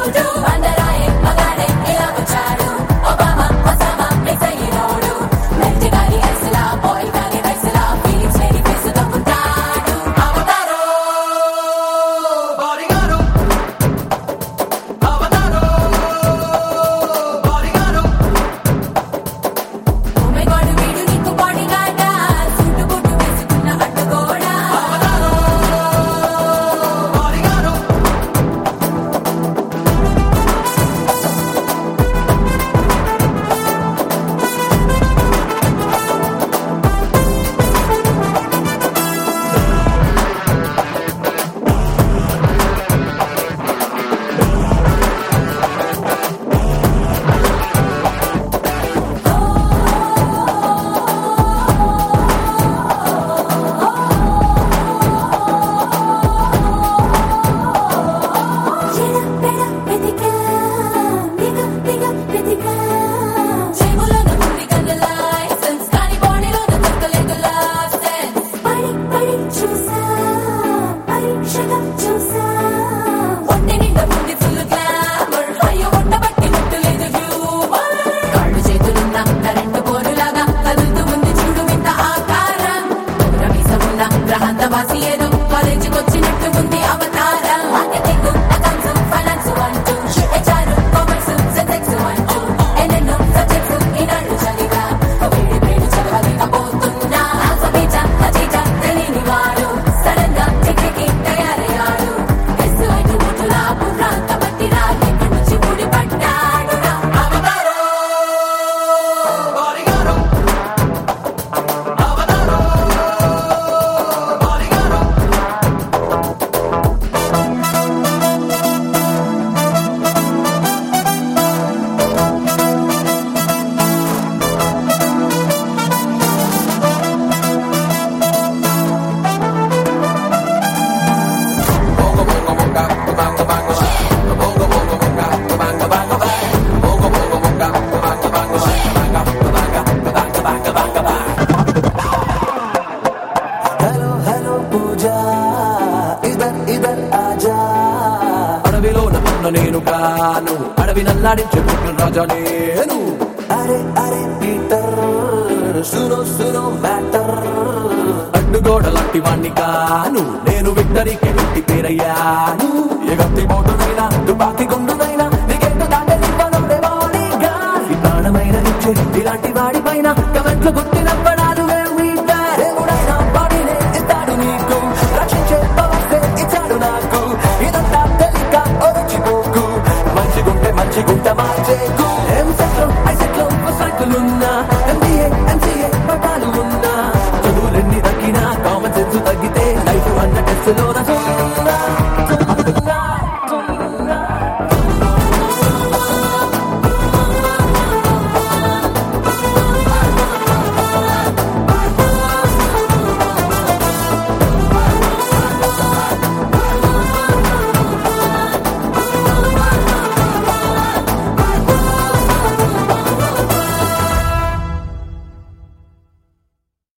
నేను కాను అడవి నల్లాడించే రాజా నేను. అరే అరే పీటర్ సునో సునో మ్యాటర్ అడ్డుగోడ లాంటి వాణ్ణి కాను నేను విక్టరీకి ఇంటి పేరయ్యాను. ఏ గట్టి బోటునైనా తుపాకి గుండునైనా నీకెంత దాటనివ్వనుడే వాడిగా ఈ ప్రాణమైన ఇచ్చే ఇలాంటి వాడి పైన కమెంట్లు గుర్తినవ్వడాలు దేవుడైనా బాడీనే ఇస్తాడు నీకు రక్షించే పవర్సే ఇచ్చాడు నాకు. ఇదంతా తెలియక ఒరచిపోకు మంచిగుంటే మంచిగుంట మార్చే